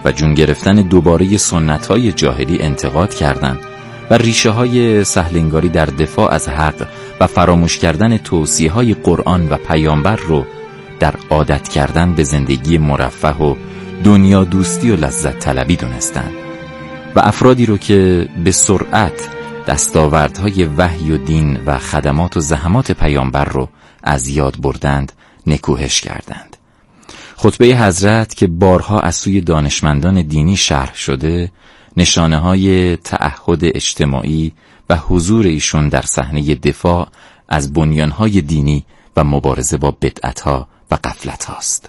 و جون گرفتن دوباره سنت‌های جاهلی انتقاد کردند و ریشه‌های سهل‌انگاری در دفاع از حق و فراموش کردن توصیه‌های قرآن و پیامبر رو در عادت کردن به زندگی مرفه و دنیا دوستی و لذت طلبی دونستند و افرادی رو که به سرعت دستاوردهای وحی و دین و خدمات و زحمات پیامبر رو از یاد بردند نکوهش کردند. خطبه حضرت که بارها از سوی دانشمندان دینی شرح شده، نشانه‌های تعهد اجتماعی و حضور ایشون در صحنه دفاع از بنیان‌های دینی و مبارزه با بدعت‌ها و غفلت‌هاست.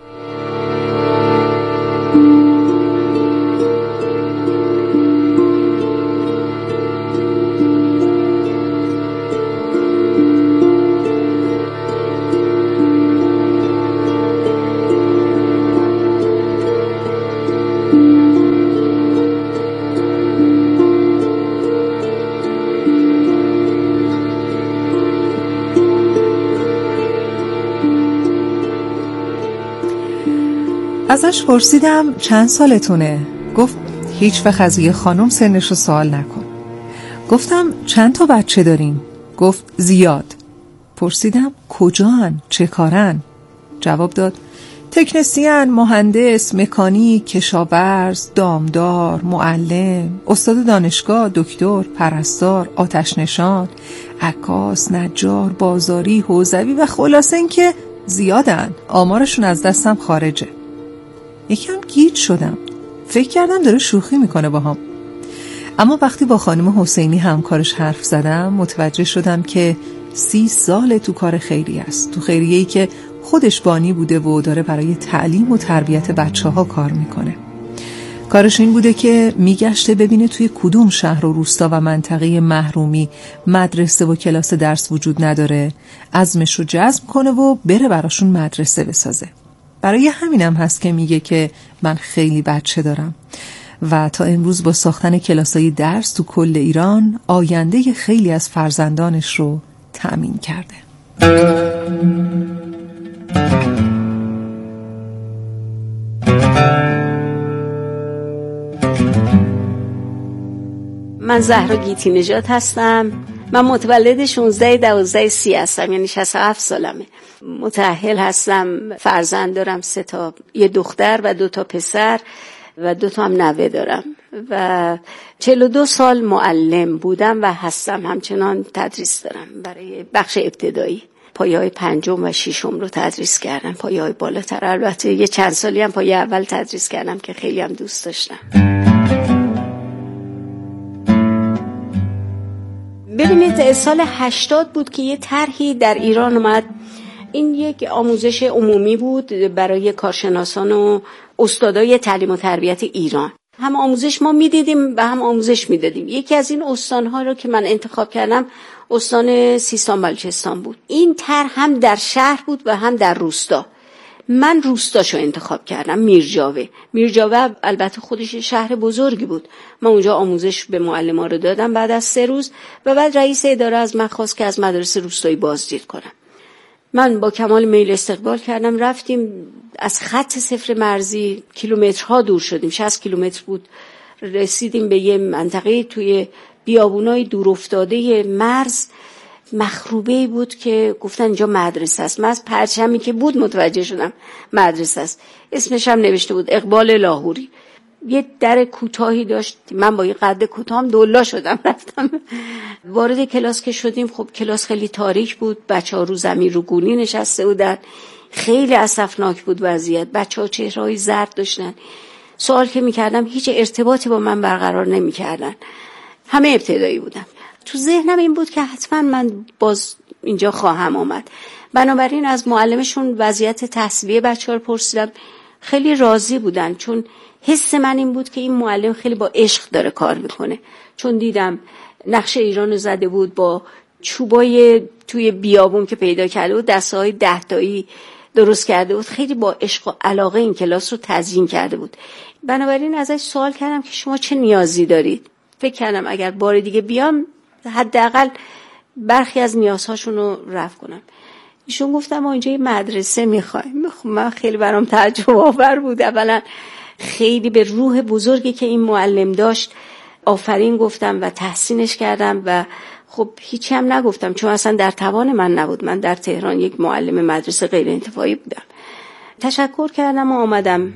ازش پرسیدم چند سالتونه؟ گفت هیچ وقت از یه خانم سنش رو سوال نکن. گفتم چند تا بچه دارین؟ گفت زیاد. پرسیدم کجان؟ چه کارن؟ جواب داد تکنسین، مهندس، مکانیک، کشاورز، دامدار، معلم، استاد دانشگاه، دکتر، پرستار، آتش نشان، عکاس، نجار، بازاری، حوزوی و خلاصه این که زیادن. آمارشون از دستم خارجه. یکم گیج شدم. فکر کردم داره شوخی میکنه باهام. اما وقتی با خانم حسینی همکارش حرف زدم متوجه شدم که 30 سال تو کار خیریه است. تو خیریه‌ای که خودش بانی بوده و داره برای تعلیم و تربیت بچه‌ها کار میکنه. کارش این بوده که میگشته ببینه توی کدوم شهر و روستا و منطقه محرومی مدرسه و کلاس درس وجود نداره، عزمش رو جزم کنه و بره براشون مدرسه بسازه. برای همینم هست که میگه که من خیلی بچه دارم و تا امروز با ساختن کلاسای درس تو کل ایران آینده خیلی از فرزندانش رو تأمین کرده. من زهرا گیتی نژاد هستم. من متولد 16/12/30 هستم، یعنی 67 سالمه. متأهل هستم، فرزند دارم 3 تا، یه دختر و 2 تا پسر و 2 تا هم نوه دارم و 42 سال معلم بودم و هستم. همچنان تدریس دارم برای بخش ابتدایی. پایه‌های 5 و 6 رو تدریس کردم، پایه‌های بالاتر البته یه چند سالی هم پایه اول تدریس کردم که خیلی هم دوست داشتم. ببینید سال 80 بود که یه طرحی در ایران اومد. این یک آموزش عمومی بود برای کارشناسان و استادای تعلیم و تربیت ایران. هم آموزش ما میدیدیم و هم آموزش میدادیم. یکی از این استانها رو که من انتخاب کردم استان سیستان بلوچستان بود. این طرح هم در شهر بود و هم در روستا. من روستاشو انتخاب کردم، میرجاوه البته خودش شهر بزرگی بود. من اونجا آموزش به معلمان رو دادم بعد از 3 روز و بعد رئیس اداره از من خواست که از مدرسه روستایی بازدید کنم. من با کمال میل استقبال کردم. رفتیم از خط صفر مرزی کیلومترها دور شدیم، 60 کیلومتر بود. رسیدیم به یه منطقه توی بیابونای دور افتاده مرز، مخروبه‌ای بود که گفتن اینجا مدرسه است. من از پرچمی که بود متوجه شدم مدرسه است. اسمش هم نوشته بود اقبال لاهوری. یه در کوتاهی داشت. من با یه قد کوتاهم دولا شدم رفتم. وارد کلاس که شدیم خب کلاس خیلی تاریک بود. بچه‌ها رو زمین رو گونی نشسته بودن. خیلی اسفناک بود وضعیت. بچه‌ها چهره‌های زرد داشتن. سوال که می‌کردم هیچ ارتباطی با من برقرار نمی‌کردن. همه ابتدایی بودن. تو ذهنم این بود که حتما من باز اینجا خواهم آمد. بنابراین از معلمشون وضعیت تحصیلی بچه‌ها رو پرسیدم. خیلی راضی بودن چون حس من این بود که این معلم خیلی با عشق داره کار میکنه. چون دیدم نقشه ایران رو زده بود، با چوبای توی بیابون که پیدا کرده بود دسته‌های 10 تایی درست کرده بود. خیلی با عشق و علاقه این کلاس رو تزیین کرده بود. بنابراین ازش سوال کردم که شما چه نیازی دارید؟ فکر کردم اگر بار دیگه بیام حداقل برخی از نیازهاشون رو رفع کنم. ایشون گفتم ما اینجا یه مدرسه میخوایم. من خیلی برام تعجب آور بود. اولا خیلی به روح بزرگی که این معلم داشت آفرین گفتم و تحسینش کردم و خب هیچی هم نگفتم چون اصلا در توان من نبود. من در تهران یک معلم مدرسه غیر انتفاعی بودم. تشکر کردم و آمدم.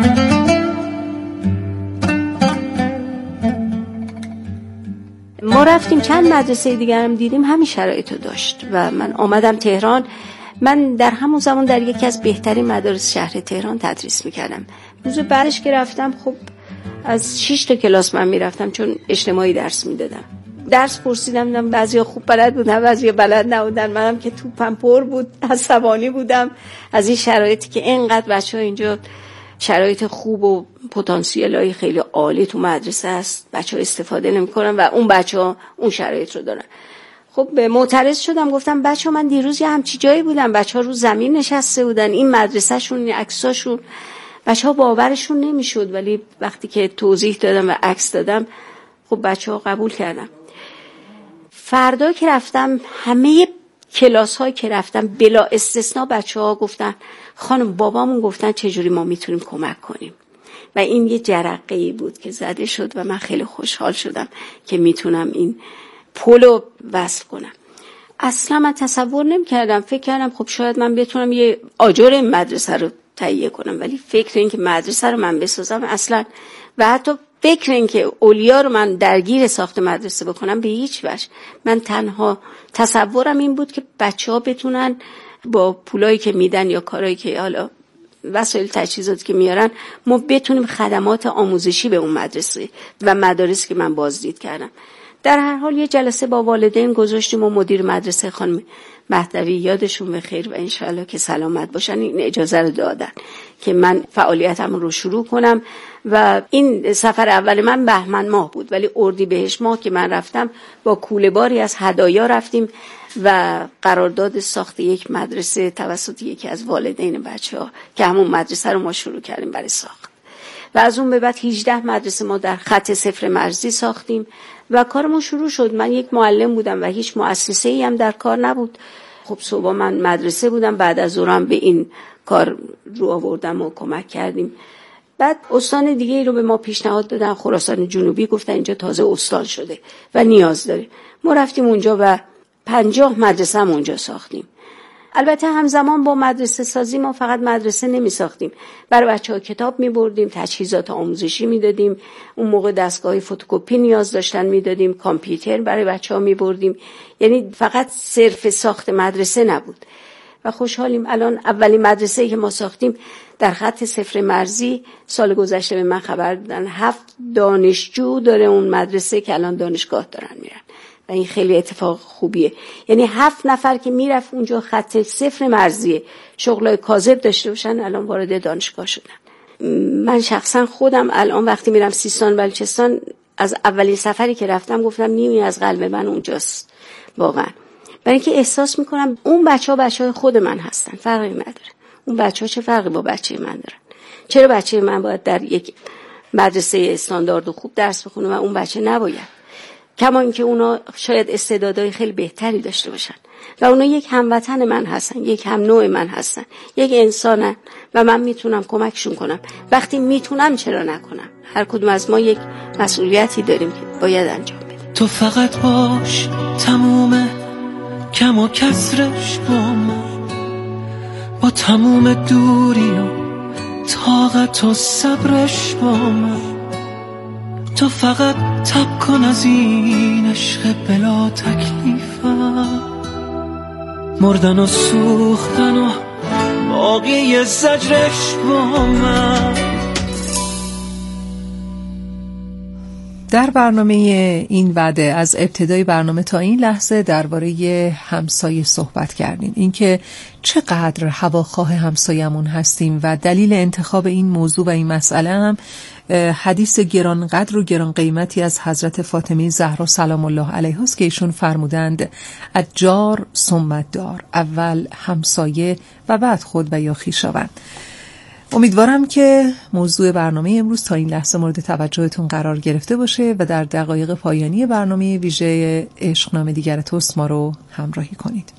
ما رفتیم چند مدرسه دیگر هم دیدیم، همین شرایطو داشت و من آمدم تهران. من در همون زمان در یکی از بهترین مدارس شهر تهران تدریس میکردم. روز بعدش که رفتم خب از 6 تا کلاس من میرفتم چون اجتماعی درس میدادم. درس پرسیدم، بعضیا خوب بلد بودن، بعضیا بلد نبودن. منم که توپم پر بود، عصبانی بودم از این شرایطی که اینقدر بچه‌ها اینجا شرایط خوب و پتانسیلای خیلی عالی تو مدرسه است، بچه‌ها استفاده نمی‌کنن و اون بچه‌ها اون شرایط رو دارن. خب معترض شدم، گفتم بچه‌ها من دیروز یه همچی جایی بودم، بچه‌ها رو زمین نشسته بودن، این مدرسه‌شون، این عکساشون، بچه‌ها باورشون نمی‌شد، ولی وقتی که توضیح دادم و عکس دادم خب بچه‌ها قبول کردن. فردا که رفتم همه کلاس‌هایی که رفتم بلا استثنا بچه‌ها گفتن خانم بابامون گفتن چجوری ما میتونیم کمک کنیم و این یه جرقه‌ای بود که زده شد و من خیلی خوشحال شدم که میتونم این پولو وصل کنم. اصلا من تصور نمی‌کردم، فکر کردم خب شاید من بتونم یه آجر این مدرسه رو تهیه کنم، ولی فکر این که مدرسه رو من بسازم اصلا، و حتی فکر این که اولیا رو من درگیر ساخت مدرسه بکنم به هیچ وجه. من تنها تصورم این بود که بچه‌ها بتونن با پولایی که میدن یا کارایی که حالا وسایل تجهیزاتی که میارن ما بتونیم خدمات آموزشی به اون مدرسه و مدارسی که من بازدید کردم. در هر حال یه جلسه با والدین گذاشتیم و مدیر مدرسه خانم مهدوی یادشون بخیر و انشالله که سلامت باشن این اجازه رو دادن که من فعالیتم رو شروع کنم. و این سفر اول من بهمن ماه بود، ولی اردیبهشت ماه که من رفتم با کوله باری از هدایا رفتیم و قرارداد ساخت یک مدرسه توسط یکی از والدین بچه‌ها که همون مدرسه رو ما شروع کردیم برای ساخت. و از اون به بعد 18 مدرسه ما در خط صفر مرزی ساختیم و کارمون شروع شد. من یک معلم بودم و هیچ مؤسسه‌ای هم در کار نبود. خب صبح من مدرسه بودم، بعد از ظهرم به این کار رو آوردم و کمک کردیم. بعد استان دیگه ای رو به ما پیشنهاد دادن، خراسان جنوبی، گفتن اینجا تازه استان شده و نیاز داره. ما رفتیم اونجا و 50 مدرسه هم اونجا ساختیم. البته همزمان با مدرسه سازی ما فقط مدرسه نمی ساختیم، برای بچه‌ها کتاب می بردیم، تجهیزات آموزشی می دادیم. اون موقع دستگاه فتوکپی نیاز داشتن می دادیم، کامپیوتر برای بچه‌ها می بردیم. یعنی فقط صرف ساخت مدرسه نبود. و خوشحالیم الان اولین مدرسه‌ای که ما ساختیم در خط صفر مرزی سال گذشته به من خبر دادن 7 دانشجو داره اون مدرسه که الان دانشگاه دارن میرن و این خیلی اتفاق خوبیه. یعنی 7 نفر که میرفت اونجا خط صفر مرزی شغلای کاذب داشته باشن الان وارد دانشگاه شدن. من شخصا خودم الان وقتی میرم سیستان بلوچستان از اولین سفری که رفتم گفتم نیمی از قلب من اونجاست واقعا، برای اینکه احساس میکنم اون بچه‌های خود من هستن، فرقی نداره اون بچه‌ها چه فرقی با بچه من دارن. چرا بچه من باید در یک مدرسه استاندارد و خوب درس بخونه و اون بچه نباید؟ کما اینکه اونا شاید استعدادهای خیلی بهتری داشته باشن و اونا یک هموطن من هستن، یک هم نوع من هستن، یک انسانن و من میتونم کمکشون کنم. وقتی میتونم چرا نکنم؟ هر کدوم از ما یک مسئولیتی داریم که باید انجام بدیم. تو فقط باش تمومه کم و کسرش با من، با تموم دوری و طاقت و صبرش با من. تو فقط تب کن از این عشق بلا تکلیفم، مردن و سوختن و باقی زجرش با من. در برنامه این وعده از ابتدای برنامه تا این لحظه درباره همسایه صحبت کردیم، اینکه چقدر هواخواه همسایمون هستیم و دلیل انتخاب این موضوع و این مسئله هم حدیث گرانقدر و گران قیمتی از حضرت فاطمه زهرا سلام الله علیها است که ایشون فرمودند الجار ثم الدار، اول همسایه و بعد خود و یا خویشاوند. امیدوارم که موضوع برنامه امروز تا این لحظه مورد توجهتون قرار گرفته باشه و در دقایق پایانی برنامه ویژه عشقنامه دیگر توست ما رو همراهی کنید.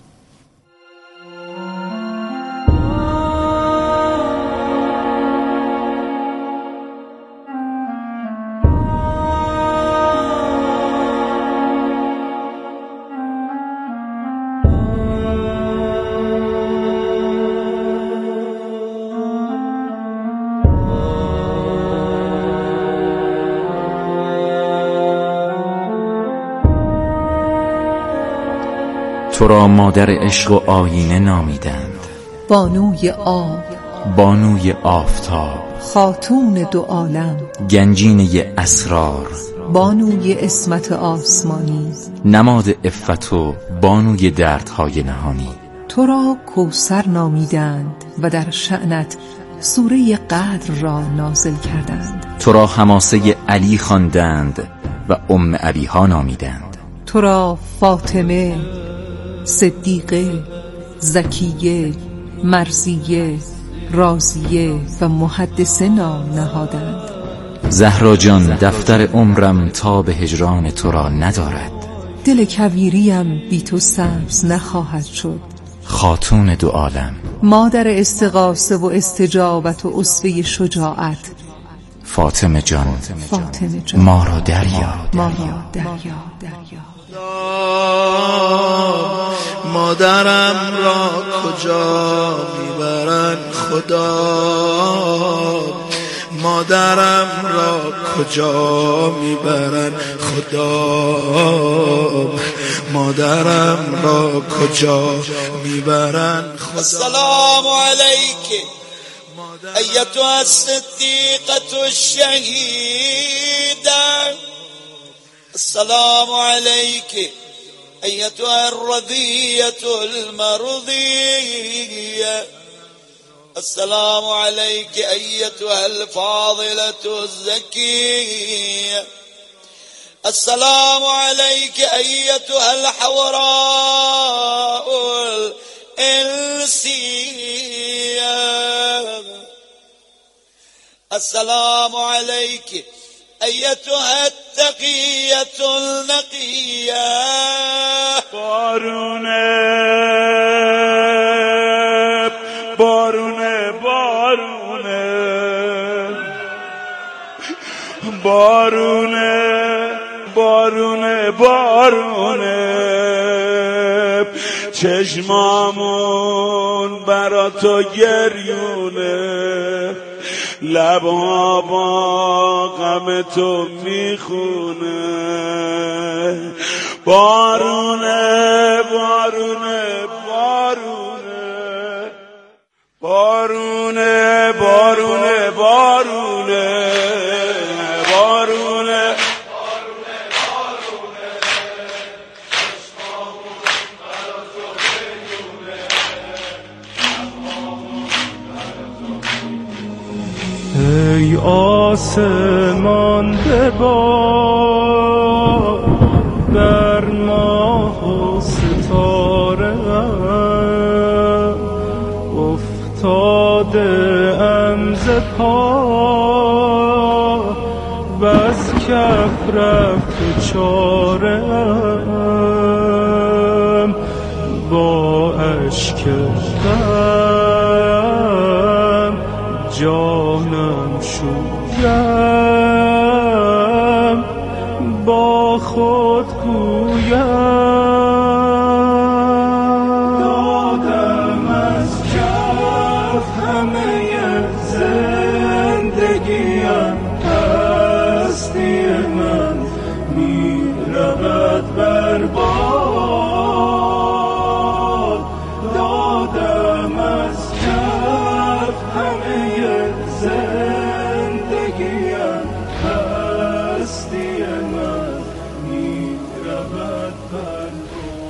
تو را مادر عشق و آینه نامیدند، بانوی آب، بانوی آفتاب، خاتون دو عالم، گنجینه اسرار، بانوی عصمت آسمانی، نماد عفت و بانوی دردهای نهانی. تو را کوثر نامیدند و در شأنت سوره قدر را نازل کردند. تو را حماسه علی خواندند و ام ابیها نامیدند. تو را فاطمه، صدیقه، زکیه، مرضیه، راضیه و محدثه نام نهادند. زهرا جان دفتر عمرم تا به هجران تو را ندارد، دل کویریم بی تو سبز نخواهد شد. خاتون دو عالم، مادر استغاثه و استجابت و اسوه شجاعت، فاطمه جان، فاطمه جان، ما را دریا، ما را دریا. مادرم را کجا میبرن خدا، مادرم را کجا میبرن خدا، مادرم را کجا میبرن خدا. السلام علیک ایتها الصدیقة الشهیده، السلام علیک ایتها الرضیة المرضیه، السلام علیک ایتها الفاضلة الزکیه، السلام علیک ایتها الحوراء الانسیه، السلام علیک ایتها التقیة النقیه. بارونه بارونه بارونه بارونه بارونه چشمامون برا تو گریونه، لبا با غم تو میخونه. بارونه بارونه بارونه بارونه بارونه بارونه بارونه ای آسمان ببار بر ماه و ستاره، افتاده ام ز پا بس کف رفت چاره ام، با اشک غم جانم شویم، با خود گویم دادم از کف همه زندگیم، هستی من می رود بر باد، دادم از کف همه زندگیم، هستی من می رود بر باد.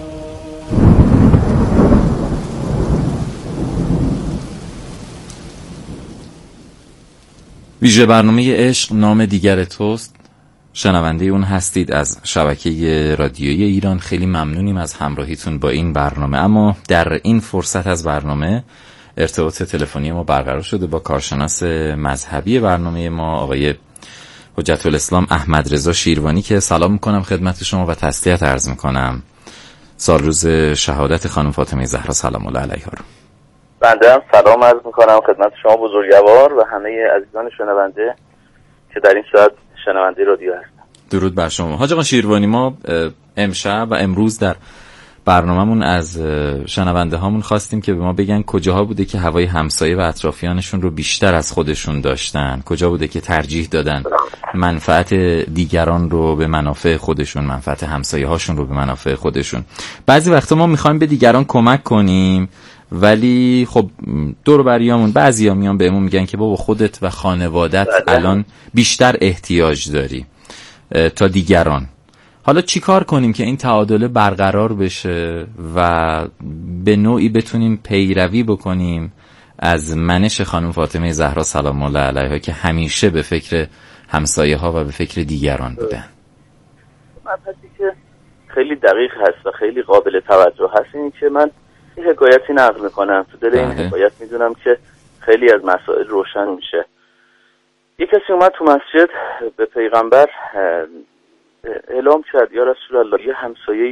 ویژه برنامه عشق نام دیگر توست، شنونده اون هستید از شبکه رادیویی ایران. خیلی ممنونیم از همراهیتون با این برنامه. اما در این فرصت از برنامه ارتباط تلفنی ما برقرار شده با کارشناس مذهبی برنامه ما آقای حجت الاسلام احمد رضا شیروانی که سلام میکنم خدمت شما و تسلیت عرض میکنم. سال روز شهادت خانم فاطمه زهرا سلام الله علیها رو. بنده هم سلام عرض میکنم خدمت شما بزرگوار و همه عزیزان شنونده که در این ساعت شنونده رادیو هستن. درود بر شما. حاج آقا شیروانی، ما امشب و امروز در برنامه‌مون از شنونده هامون خواستیم که به ما بگن کجاها بوده که هوای همسایه و اطرافیانشون رو بیشتر از خودشون داشتن، کجا بوده که ترجیح دادن منفعت دیگران رو به منافع خودشون، منفعت همسایه هاشون رو به منافع خودشون. بعضی وقتا ما میخوایم به دیگران کمک کنیم ولی خب دور و بریامون بعضیا میان بهمون میگن که بابا خودت و خانوادت الان بیشتر احتیاج داری تا دیگران. حالا چی کار کنیم که این تعادل برقرار بشه و به نوعی بتونیم پیروی بکنیم از منش خانم فاطمه زهرا سلام الله علیها که همیشه به فکر همسایه ها و به فکر دیگران بودن؟ مبحثی که خیلی دقیق هست و خیلی قابل توجه هست این که من یه حکایتی نقل میکنم. تو دل این حکایت میدونم که خیلی از مسائل روشن میشه. یک کسی اومد تو مسجد به پیغمبر اعلام کرد یا رسول الله یه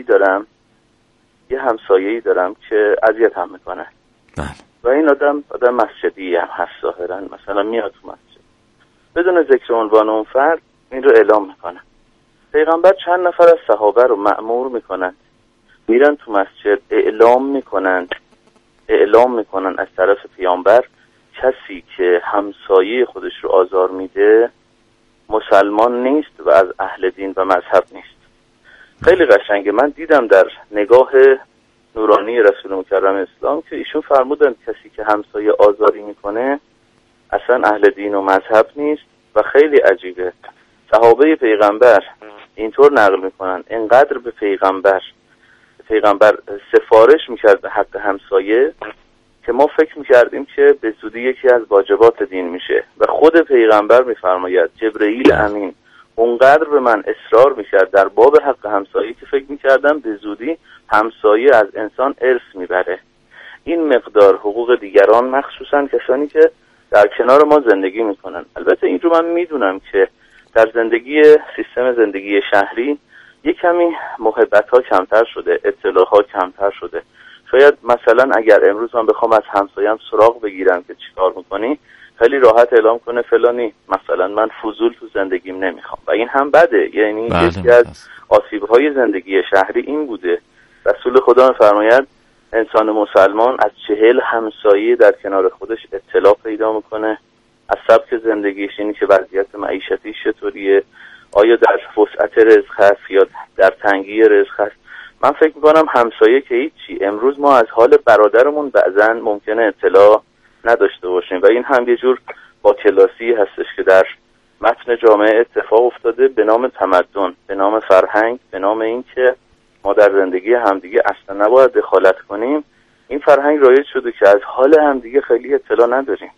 همسایه‌ای دارم که اذیتم میکنه. و این آدم مسجدی هم هست ظاهرا، مثلا میاد تو مسجد بدون ذکر عنوان اون فرد این رو اعلام میکنه. پیغمبر چند نفر از صحابه رو مأمور میکنن میرن تو مسجد اعلام میکنن از طرف پیامبر کسی که همسایه خودش رو آزار میده مسلمان نیست و از اهل دین و مذهب نیست. خیلی قشنگه. من دیدم در نگاه نورانی رسول مکرم اسلام که ایشون فرمودن کسی که همسایه آزاری میکنه اصلا اهل دین و مذهب نیست. و خیلی عجیبه صحابه پیغمبر اینطور نقل میکنن اینقدر به پیغمبر سفارش میکرد به حق همسایه که ما فکر میکردیم که به زودی یکی از واجبات دین میشه. و خود پیغمبر میفرماید جبرئیل امین اونقدر به من اصرار میکرد در باب حق همسایه که فکر میکردم به زودی همسایه از انسان ارث میبره. این مقدار حقوق دیگران، مخصوصا کسانی که در کنار ما زندگی میکنن. البته این رو من میدونم که در سیستم زندگی شهری یک کمی محبت ها کمتر شده، اطلاع ها کمتر شده. شاید مثلا اگر امروز من بخوام از همسایم سراغ بگیرم که چیکار میکنی، خیلی راحت اعلام کنه فلانی مثلا من فضول تو زندگیم نمیخوام و این هم بده. یعنی یکی از آسیب‌های زندگی شهری این بوده. رسول خدا می‌فرماید انسان مسلمان از 40 همسایه در کنار خودش اطلاع پیدا میکنه از سبک زندگیش، اینی که وضعیت معیشتی چطوریه، آیا در وسعت رزق هست یا در تنگی رزق هست. من فکر میکنم همسایه که هیچی. امروز ما از حال برادرمون بعضن ممکنه اطلاع نداشته باشیم و این هم یه جور با کلاسی هستش که در متن جامعه اتفاق افتاده به نام تمدن، به نام فرهنگ، به نام این که ما در زندگی همدیگه اصلا نباید دخالت کنیم. این فرهنگ رایج شده که از حال همدیگه خیلی اطلاع نداریم.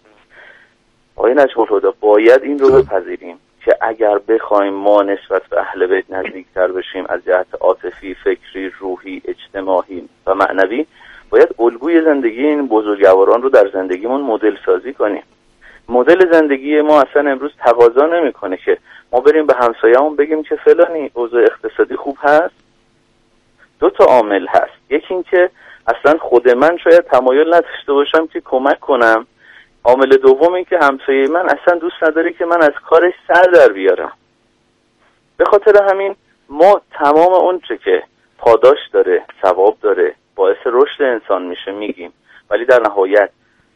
آقای نجم الهدی باید این رو بپذیریم که اگر بخوایم ما نسبت به اهل بیت نزدیکتر بشیم از جهت عاطفی، فکری، روحی، اجتماعی و معنوی، باید الگوی زندگی این بزرگواران رو در زندگیمون مدل سازی کنیم. مدل زندگی ما اصلا امروز تقاضا نمیکنه که ما بریم به همسایه‌مون بگیم که فلانی اوضاع اقتصادی خوب هست. 2 تا عامل هست. یکی این که اصلا خود من شاید تمایل نداشته باشم که کمک کنم. عامل دوم این که همسایه من اصلا دوست نداره که من از کارش سر در بیارم. به خاطر همین ما تمام اون چه که پاداش داره، ثواب داره، باعث رشد انسان میشه میگیم، ولی در نهایت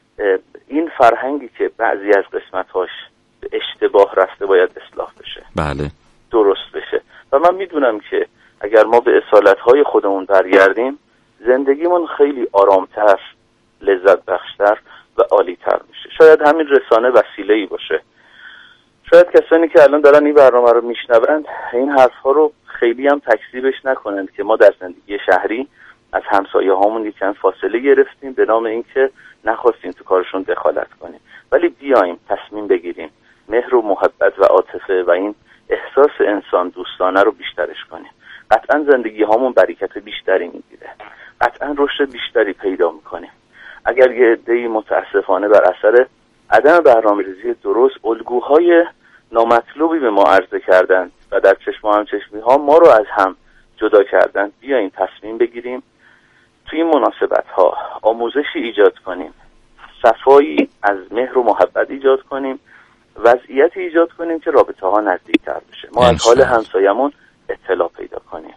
این فرهنگی که بعضی از قسمت‌هاش به اشتباه رفته باید اصلاح بشه. بله. درست بشه. و من میدونم که اگر ما به اصالت‌های خودمون برگردیم زندگیمون خیلی آرامتر، لذت بخشتر و عالی‌تر میشه. شاید همین رسانه وسیله‌ای باشه. شاید کسانی که الان دارن این برنامه رو میشنوند این حرف‌ها رو خیلی هم تکذیبش نکنند که ما در زندگی شهری از همسایه‌هامون یکم فاصله گرفتیم به نام اینکه نخواستیم تو کارشون دخالت کنیم. ولی بیایم تصمیم بگیریم مهر و محبت و عاطفه و این احساس انسان دوستانه رو بیشترش کنیم. قطعا زندگی هامون برکت بیشتری میگیره، قطعا رشد بیشتری پیدا میکنیم. اگر یه عده‌ای متاسفانه بر اثر عدم برنامه‌ریزی درست الگوهای نامطلوبی به ما عرضه کردن و در چشم هم چشمی ها ما رو از هم جدا کردن، بیاییم تصمیم بگیریم توی این مناسبت ها آموزشی ایجاد کنیم، صفایی از مهر و محبت ایجاد کنیم، وضعیتی ایجاد کنیم که رابطه ها نزدیکتر بشه، ما از حال همسایمون اطلاع پیدا کنیم.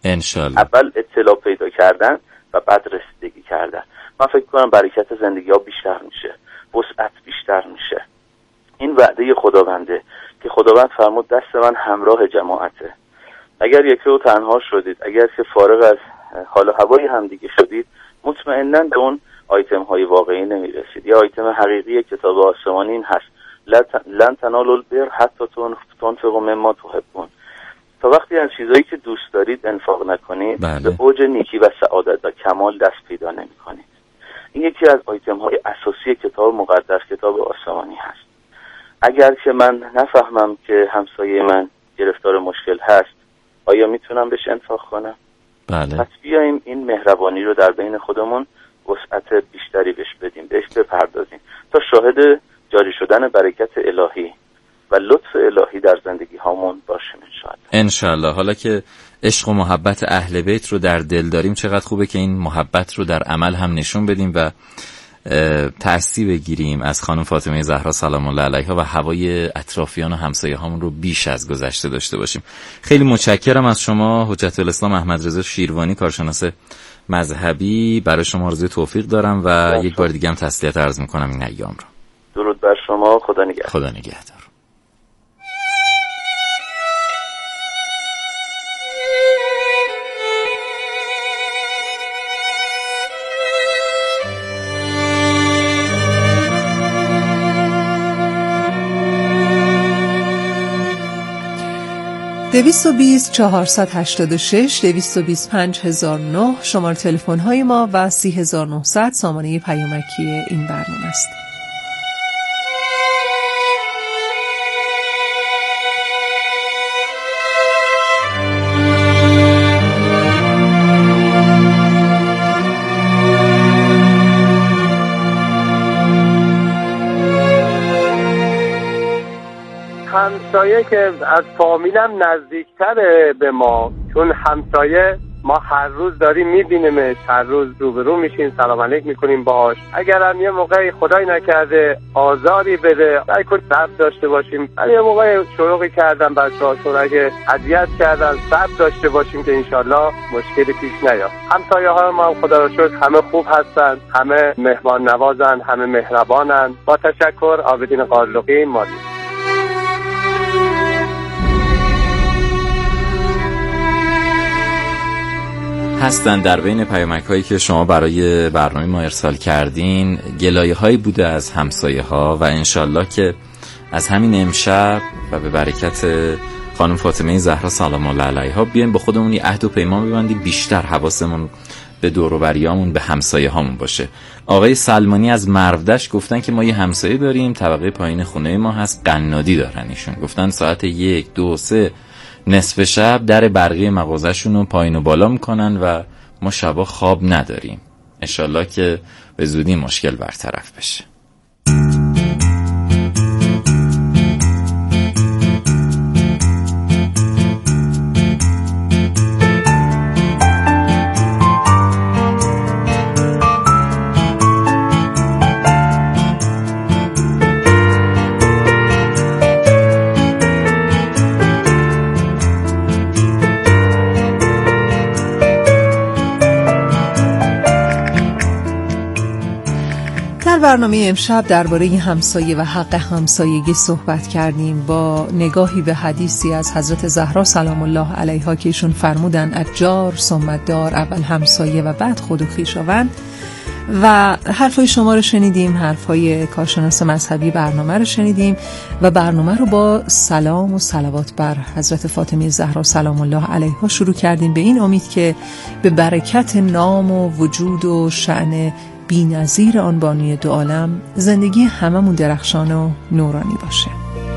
انشالله. اول اطلاع پیدا کردن و بعد رسیدگی کردن. من فکر کنم برکت زندگی ها بیشتر میشه، وسعت بیشتر میشه. این وعده خداونده که خداوند فرمود دست من همراه جماعته. اگر یکی و تنها شدید، اگر که فارغ از حال و هوای همدیگه شدید، مطمئناً به اون آیتم های واقعی نمیرسید. یه آیتم حقیقی کتاب آسمانی این هست: لن تنالوا البر حتی تنفقوا مما تحبون. تا وقتی از چیزایی که دوست دارید انفاق نکنید، به اوج نیکی و سعادت و کمال دست پیدا نمی‌کنید. این یکی از آیتم های اساسی کتاب مقدس، کتاب آسمانی هست. اگر که من نفهمم که همسایه من گرفتار مشکل هست، آیا میتونم بهش انفاق کنم؟ بله. پس بیاییم این مهربانی رو در بین خودمون وسعت بیشتری بهش بدیم، بهش بپردازیم تا شاهد جاری شدن برکت الهی و لطف الهی در زندگی هامون باشیم انشالله. حالا که عشق و محبت اهل بیت رو در دل داریم، چقدر خوبه که این محبت رو در عمل هم نشون بدیم و تأثیر بگیریم از خانم فاطمه زهرا سلام الله علیها و هوای اطرافیان و همسایه هامون رو بیش از گذشته داشته باشیم. خیلی متشکرم از شما حجت الاسلام احمد رضا شیروانی، کارشناس مذهبی. برای شما آرزوی توفیق دارم و یک بار دیگه هم تسلیت عرض میکنم این ایام رو. درود بر شما. خدا نگهدار. خدا نگهدار. دویست 486 225 شماره تلفن های ما و 3900 سامانه پیامکی این برنامه است. همسایه که از فامیلم نزدیکتره به ما، چون همسایه ما هر روز داریم میبینیمش، هر روز روبرو میشیم، سلام علیک میکنیم باهاش. اگرم یه موقعی خدای نکرده آزاری بده، سعی کنیم صبر داشته باشیم. من یه موقعی شروعی کردم بچه‌ها، چون اگه اذیت کردن صبر داشته باشیم که انشالله مشکلی پیش نیاد. همسایه ها ما خدا رو شکر همه خوب هستن، همه مهمان نوازن، همه مهربانن. با تشکر. عابدین قارلقی، مالی. هستن در بین پیامک هایی که شما برای برنامه ما ارسال کردین گلایه هایی بوده از همسایه ها و انشالله که از همین امشب و به برکت خانم فاطمه زهرا سلام الله علیها بیایم با خودمون یه عهد و پیمان ببندیم، بیشتر حواسمون به دور و بریامون، به همسایه هامون باشه. آقای سلمانی از مرودشت گفتن که ما یه همسایه داریم، طبقه پایین خونه ما هست، قنادی دارن ایشون. گفتن ساعت 1 2 3 نصف شب در برقی مغازه‌شون رو پایین و بالا میکنن و ما شبا خواب نداریم. انشالله که به زودی مشکل برطرف بشه. برنامه امشب درباره همسایه و حق همسایگی صحبت کردیم با نگاهی به حدیثی از حضرت زهرا سلام الله علیها که ایشون فرمودن الجار ثم الدار، اول همسایه و بعد خود و خویشاوند. و حرفای شما رو شنیدیم، حرفای کارشناس مذهبی برنامه رو شنیدیم و برنامه رو با سلام و صلوات بر حضرت فاطمه زهرا سلام الله علیها شروع کردیم، به این امید که به برکت نام و وجود و شأن بی‌نظیر آن بانوی دو عالم زندگی هممون درخشان و نورانی باشه.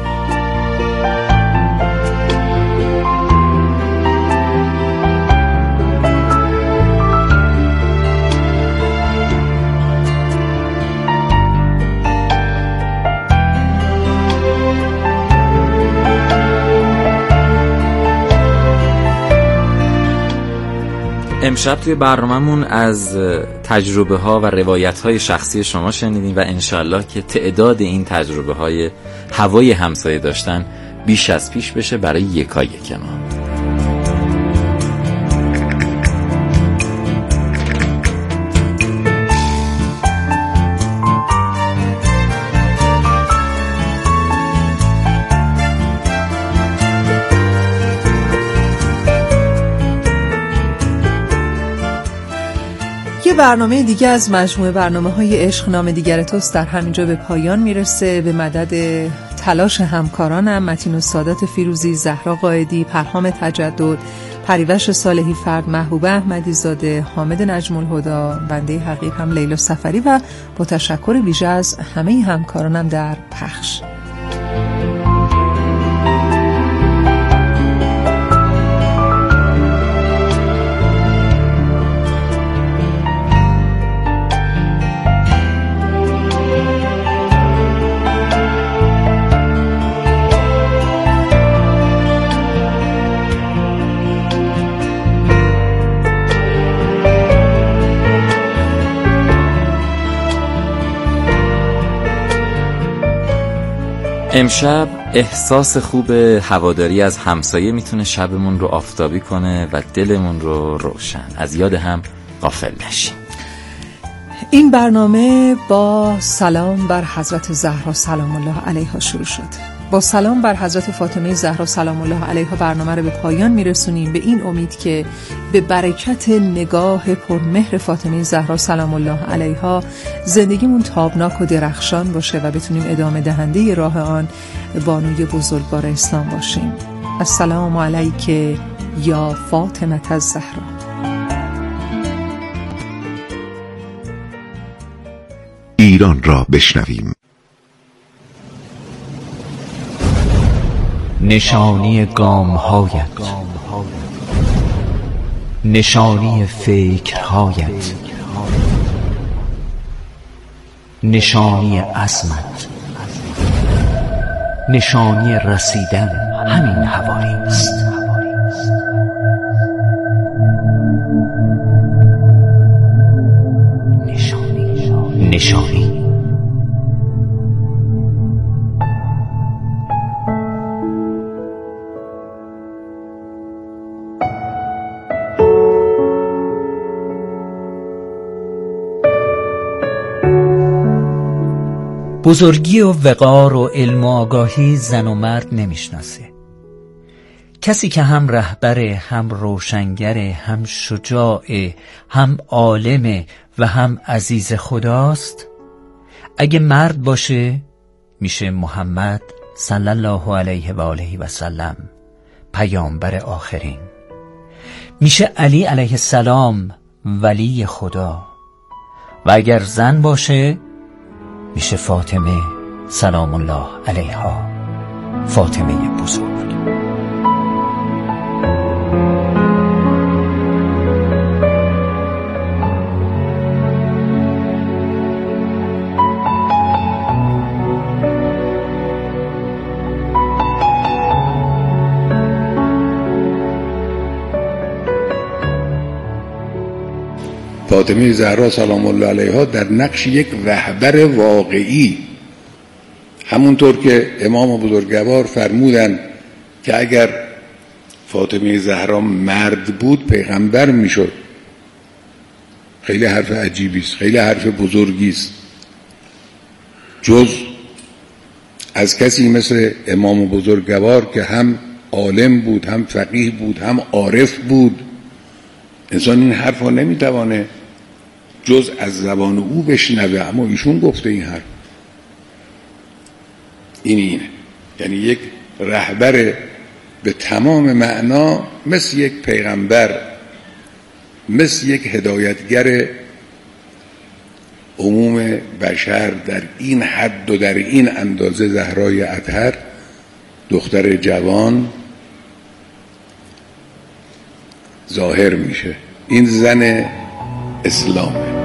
امشب توی برنامه‌مون از تجربه ها و روایت های شخصی شما شنیدیم و انشالله که تعداد این تجربه های هوای همسایه داشتن بیش از پیش بشه برای یکایک ما. یه برنامه دیگه از مجموعه برنامه‌های عشق نام دیگر توست در همینجا به پایان میرسه. به مدد تلاش همکارانم متین السادات فیروزی، زهرا قائدی، پرهام تجدد، پریوش صالحی فرد، محبوب احمدی زاده، حامد نجم الهدی، بنده حقیق هم لیلا سفری و با تشکر ویژه از همه همکارانم در پخش. امشب احساس خوب هواداری از همسایه میتونه شبمون رو آفتابی کنه و دلمون رو روشن. از یاد هم غافل نشیم. این برنامه با سلام بر حضرت زهرا سلام الله علیها شروع شد. با سلام بر حضرت فاطمه زهرا سلام الله علیها برنامه رو به پایان میرسونیم، به این امید که به برکت نگاه پرمهر فاطمه زهرا سلام الله علیها زندگیمون تابناک و درخشان باشه و بتونیم ادامه دهنده راه آن بانوی بزرگوار اسلام باشیم. السلام علیک یا فاطمه الزهرا. ایران را بشنویم. نشانی گام‌هایت، نشانی فکرهایت، نشانی عزمت، نشانی رسیدن همین حوالی است. نشانی بزرگی و وقار و علم و آگاهی زن و مرد نمیشناسه. کسی که هم رهبره، هم روشنگره، هم شجاعه، هم عالمه و هم عزیز خداست، اگه مرد باشه میشه محمد صلی الله علیه و آله و سلم، پیامبر آخرین. میشه علی علیه السلام، ولی خدا. و اگر زن باشه میشه فاطمه سلام الله علیها، فاطمه بزرگ. فاطمه زهرا سلام الله علیها در نقش یک رهبر واقعی، همونطور که امام بزرگوار فرمودن که اگر فاطمه زهرا مرد بود پیغمبر میشد. خیلی حرف عجیبی است، خیلی حرف بزرگی است. جز از کسی مثل امام بزرگوار که هم عالم بود، هم فقیه بود، هم عارف بود، انسان این حرف ها نمیتوانه جز از زبان او بشنوه، اما ایشون گفته این حرف. اینه یعنی یک رهبر به تمام معنا، مثل یک پیغمبر، مثل یک هدایتگر عموم بشر در این حد و در این اندازه زهرای اطهر، دختر جوان، ظاهر میشه. این زن اسلامه.